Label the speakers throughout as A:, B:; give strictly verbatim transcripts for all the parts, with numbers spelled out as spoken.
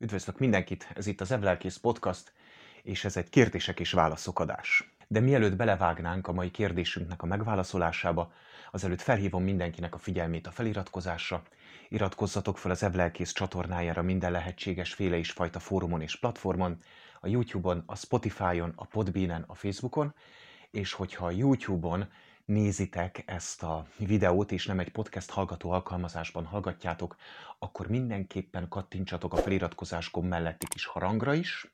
A: Üdvözlök mindenkit, ez itt az Evlelkész Podcast, és ez egy kérdések és válaszok adás. De mielőtt belevágnánk a mai kérdésünknek a megválaszolásába, azelőtt felhívom mindenkinek a figyelmét a feliratkozásra. Iratkozzatok fel az Evlelkész csatornájára minden lehetséges féle és fajta fórumon és platformon, a YouTube-on, a Spotify-on, a Podbean-en, a Facebookon, és hogyha a YouTube-on nézitek ezt a videót, és nem egy podcast hallgató alkalmazásban hallgatjátok, akkor mindenképpen kattintsatok a feliratkozás gomb melletti kis harangra is,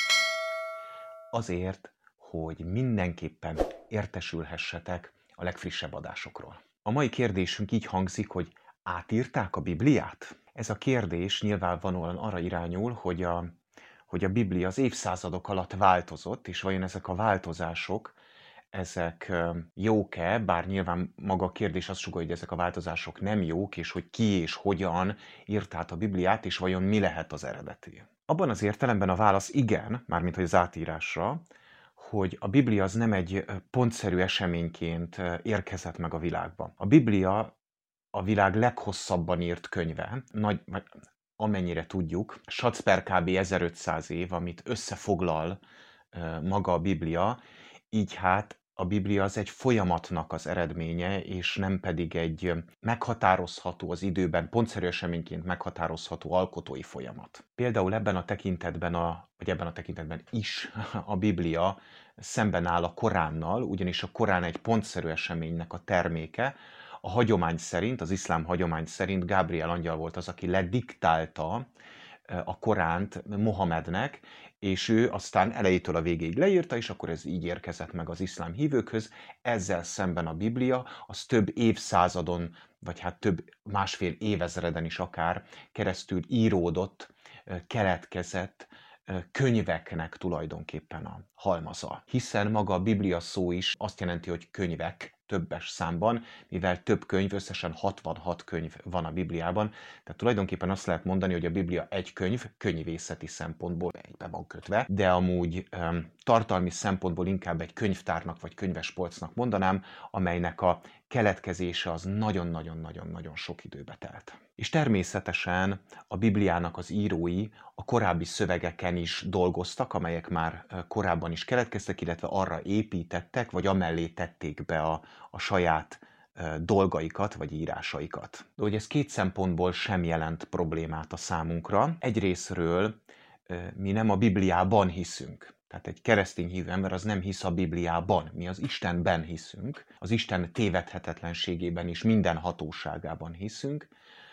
A: azért, hogy mindenképpen értesülhessetek a legfrissebb adásokról. A mai kérdésünk így hangzik, hogy átírták a Bibliát? Ez a kérdés nyilvánvalóan arra irányul, hogy a, hogy a Biblia az évszázadok alatt változott, és vajon ezek a változások ezek jók-e, bár nyilván maga a kérdés azt sugallja, hogy ezek a változások nem jók, és hogy ki és hogyan írt át a Bibliát, és vajon mi lehet az eredeti. Abban az értelemben a válasz igen, mármint hogy az átírásra, hogy a Biblia az nem egy pontszerű eseményként érkezett meg a világba. A Biblia a világ leghosszabban írt könyve, nagy, amennyire tudjuk, satszper kb. ezerötszáz év, amit összefoglal maga a Biblia, így hát a Biblia az egy folyamatnak az eredménye, és nem pedig egy meghatározható az időben, pontszerű eseményként meghatározható alkotói folyamat. Például ebben a tekintetben, a, vagy ebben a tekintetben is a Biblia szemben áll a Koránnal, ugyanis a Korán egy pontszerű eseménynek a terméke. A hagyomány szerint, az iszlám hagyomány szerint Gábriel angyal volt az, aki lediktálta a Koránt Mohamednek, és ő aztán elejétől a végéig leírta, és akkor ez így érkezett meg az iszlám hívőkhöz. Ezzel szemben a Biblia az több évszázadon, vagy hát több másfél évezreden is akár keresztül íródott, keletkezett könyveknek tulajdonképpen a halmaza. Hiszen maga a Biblia szó is azt jelenti, hogy könyvek, többes számban, mivel több könyv, összesen hatvanhat könyv van a Bibliában, tehát tulajdonképpen azt lehet mondani, hogy a Biblia egy könyv, könyvészeti szempontból egybe van kötve, de amúgy um, tartalmi szempontból inkább egy könyvtárnak vagy könyvespolcnak mondanám, amelynek a keletkezése az nagyon-nagyon-nagyon-nagyon sok időbe telt. És természetesen a Bibliának az írói a korábbi szövegeken is dolgoztak, amelyek már korábban is keletkeztek, illetve arra építettek, vagy amellé tették be a, a saját dolgaikat, vagy írásaikat. De hogy ez két szempontból sem jelent problémát a számunkra. Egyrészről mi nem a Bibliában hiszünk. Tehát egy keresztény hívő ember az nem hisz a Bibliában. Mi az Istenben hiszünk, az Isten tévedhetetlenségében és minden hatóságában hiszünk.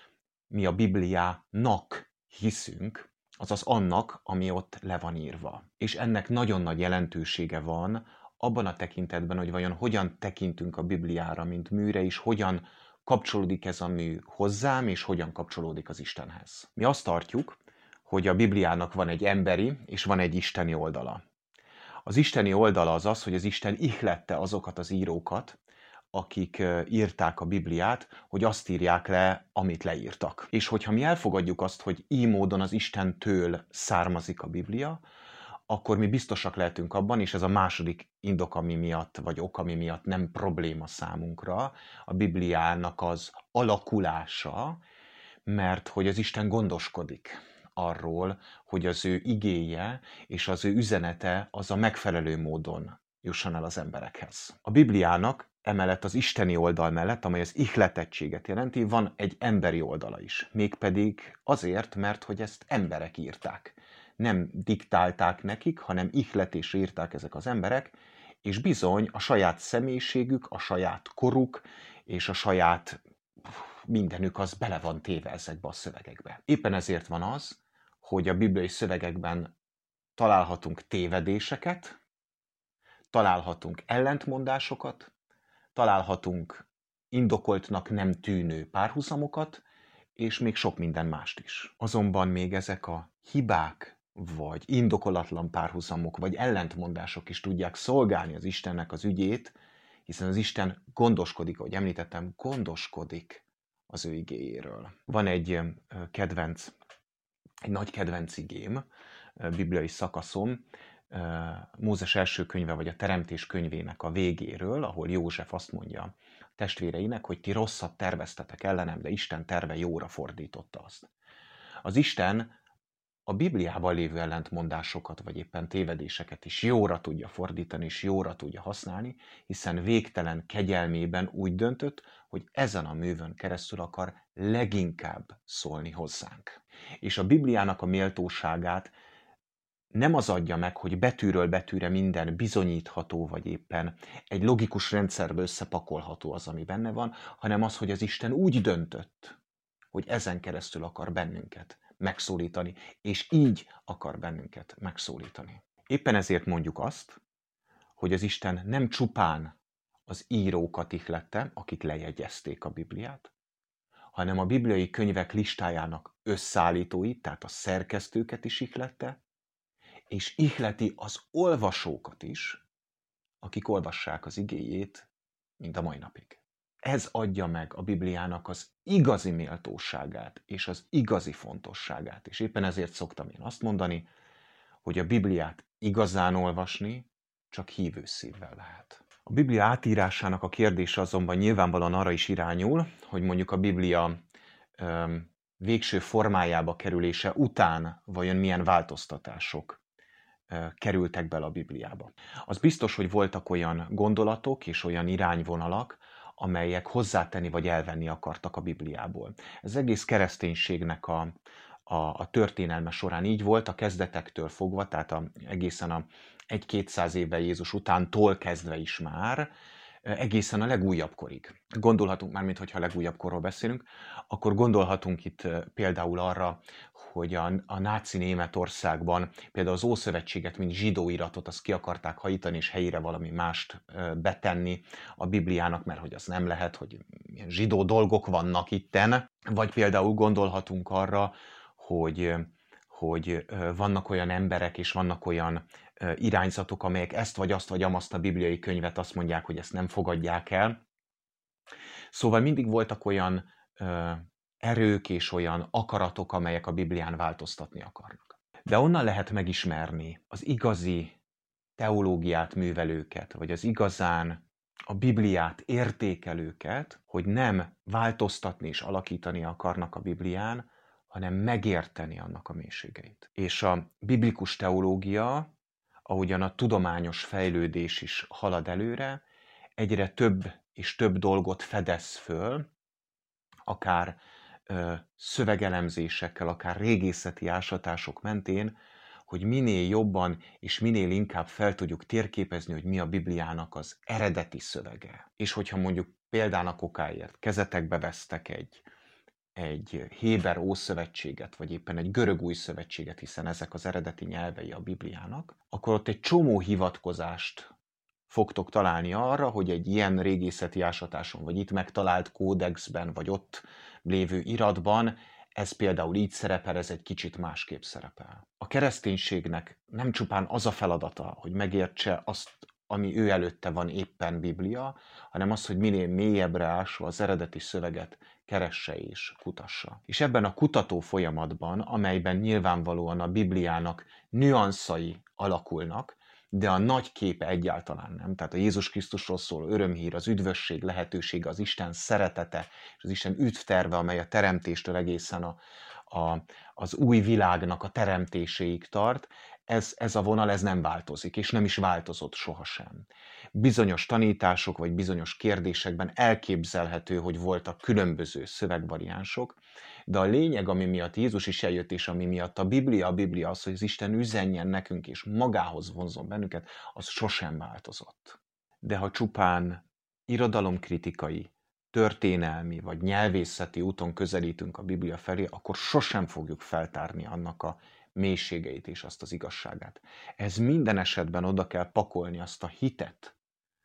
A: Mi a Bibliának hiszünk, azaz annak, ami ott le van írva. És ennek nagyon nagy jelentősége van abban a tekintetben, hogy vajon hogyan tekintünk a Bibliára, mint műre, és hogyan kapcsolódik ez a mű hozzám, és hogyan kapcsolódik az Istenhez. Mi azt tartjuk, hogy a Bibliának van egy emberi, és van egy isteni oldala. Az isteni oldala az az, hogy az Isten ihlette azokat az írókat, akik írták a Bibliát, hogy azt írják le, amit leírtak. És hogyha mi elfogadjuk azt, hogy így módon az Istentől származik a Biblia, akkor mi biztosak lehetünk abban, és ez a második indok, ami miatt, vagy ok, ami miatt nem probléma számunkra, a Bibliának az alakulása, mert hogy az Isten gondoskodik arról, hogy az ő igéje és az ő üzenete az a megfelelő módon jusson el az emberekhez. A Bibliának emellett az isteni oldal mellett, amely az ihletettséget jelenti, van egy emberi oldala is. Mégpedig azért, mert hogy ezt emberek írták. Nem diktálták nekik, hanem ihletésre írták ezek az emberek, és bizony a saját személyiségük, a saját koruk és a saját mindenük az bele van téve ezekbe a szövegekbe. Éppen ezért van az, hogy a bibliai szövegekben találhatunk tévedéseket, találhatunk ellentmondásokat, találhatunk indokoltnak nem tűnő párhuzamokat, és még sok minden mást is. Azonban még ezek a hibák, vagy indokolatlan párhuzamok, vagy ellentmondások is tudják szolgálni az Istennek az ügyét, hiszen az Isten gondoskodik, ahogy említettem, gondoskodik az ő igéjéről. Van egy kedvenc, egy nagy kedvenc igém, bibliai szakaszom, Mózes első könyve, vagy a Teremtés könyvének a végéről, ahol József azt mondja testvéreinek, hogy ti rosszat terveztetek ellenem, de Isten terve jóra fordította azt. Az Isten a Bibliában lévő ellentmondásokat, vagy éppen tévedéseket is jóra tudja fordítani, és jóra tudja használni, hiszen végtelen kegyelmében úgy döntött, hogy ezen a művön keresztül akar leginkább szólni hozzánk. És a Bibliának a méltóságát nem az adja meg, hogy betűről betűre minden bizonyítható, vagy éppen egy logikus rendszerbe összepakolható az, ami benne van, hanem az, hogy az Isten úgy döntött, hogy ezen keresztül akar bennünket megszólítani, és így akar bennünket megszólítani. Éppen ezért mondjuk azt, hogy az Isten nem csupán az írókat ihlette, akik lejegyezték a Bibliát, hanem a bibliai könyvek listájának összeállítóit, tehát a szerkesztőket is ihlette, és ihleti az olvasókat is, akik olvassák az igéjét, mint a mai napig. Ez adja meg a Bibliának az igazi méltóságát és az igazi fontosságát. És éppen ezért szoktam én azt mondani, hogy a Bibliát igazán olvasni csak hívő szívvel lehet. A Biblia átírásának a kérdése azonban nyilvánvalóan arra is irányul, hogy mondjuk a Biblia öm, végső formájába kerülése után vajon milyen változtatások kerültek bele a Bibliába. Az biztos, hogy voltak olyan gondolatok és olyan irányvonalak, amelyek hozzátenni vagy elvenni akartak a Bibliából. Ez egész kereszténységnek a, a, a történelme során így volt, a kezdetektől fogva, tehát a, egészen a egy-kétszáz évvel Jézus utántól kezdve is már, egészen a legújabb korig. Gondolhatunk már, mintha a legújabb korról beszélünk, akkor gondolhatunk itt például arra, hogy a, a náci Németországban például az Ószövetséget, mint zsidó iratot, azt ki akarták hajítani, és helyére valami mást betenni a Bibliának, mert hogy az nem lehet, hogy ilyen zsidó dolgok vannak itten. Vagy például gondolhatunk arra, hogy, hogy vannak olyan emberek, és vannak olyan irányzatok, amelyek ezt vagy azt vagy amazt a bibliai könyvet azt mondják, hogy ezt nem fogadják el. Szóval mindig voltak olyan ö, erők és olyan akaratok, amelyek a Biblián változtatni akarnak. De onnan lehet megismerni az igazi teológiát művelőket, vagy az igazán a Bibliát értékelőket, hogy nem változtatni és alakítani akarnak a Biblián, hanem megérteni annak a mélységeit. És a biblikus teológia, ahogyan a tudományos fejlődés is halad előre, egyre több és több dolgot fedez föl, akár ö, szövegelemzésekkel, akár régészeti ásatások mentén, hogy minél jobban és minél inkább fel tudjuk térképezni, hogy mi a Bibliának az eredeti szövege. És hogyha mondjuk példának okáért kezetekbe vesztek egy, egy héber ószövetséget, vagy éppen egy görög új szövetséget, hiszen ezek az eredeti nyelvei a Bibliának, akkor ott egy csomó hivatkozást fogtok találni arra, hogy egy ilyen régészeti ásatáson, vagy itt megtalált kódexben, vagy ott lévő iratban, ez például így szerepel, ez egy kicsit másképp szerepel. A kereszténységnek nem csupán az a feladata, hogy megértse azt, ami ő előtte van éppen Biblia, hanem az, hogy minél mélyebbre ásva az eredeti szöveget keresse és kutassa. És ebben a kutató folyamatban, amelyben nyilvánvalóan a Bibliának nüanszai alakulnak, de a nagy képe egyáltalán nem. Tehát a Jézus Krisztusról szóló örömhír, az üdvösség lehetősége, az Isten szeretete, és az Isten üdvterve, amely a teremtéstől egészen a, a, az új világnak a teremtéséig tart, ez, ez a vonal ez nem változik, és nem is változott sohasem. Bizonyos tanítások, vagy bizonyos kérdésekben elképzelhető, hogy voltak különböző szövegvariánsok, de a lényeg, ami miatt Jézus is eljött, és ami miatt a Biblia, a Biblia az, hogy az Isten üzenjen nekünk, és magához vonzon bennünket, az sosem változott. De ha csupán irodalomkritikai, történelmi vagy nyelvészeti úton közelítünk a Biblia felé, akkor sosem fogjuk feltárni annak a mélységeit és azt az igazságát. Ez minden esetben oda kell pakolni azt a hitet,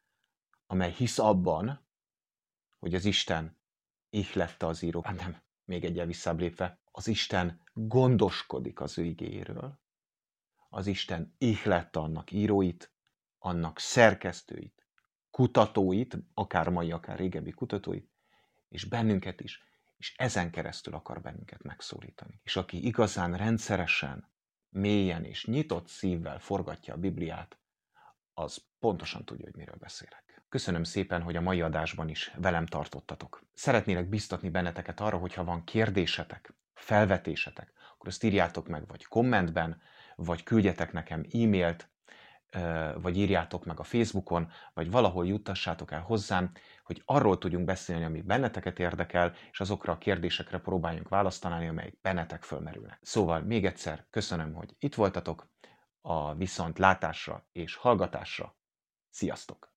A: amely hisz abban, hogy az Isten ihlette az írók. Hát nem, még egyel visszább lépve, az Isten gondoskodik az ő igéjéről, az Isten ihlette annak íróit, annak szerkesztőit, kutatóit, akár mai, akár régebbi kutatóit, és bennünket is, és ezen keresztül akar bennünket megszólítani. És aki igazán rendszeresen, mélyen és nyitott szívvel forgatja a Bibliát, az pontosan tudja, hogy miről beszélek. Köszönöm szépen, hogy a mai adásban is velem tartottatok. Szeretnélek biztatni benneteket arra, hogyha van kérdésetek, felvetésetek, akkor azt írjátok meg vagy kommentben, vagy küldjetek nekem e-mailt, vagy írjátok meg a Facebookon, vagy valahol juttassátok el hozzám, hogy arról tudjunk beszélni, ami benneteket érdekel, és azokra a kérdésekre próbáljunk választ találni, amelyek bennetek fölmerülnek. Szóval még egyszer köszönöm, hogy itt voltatok, a viszontlátásra és hallgatásra. Sziasztok!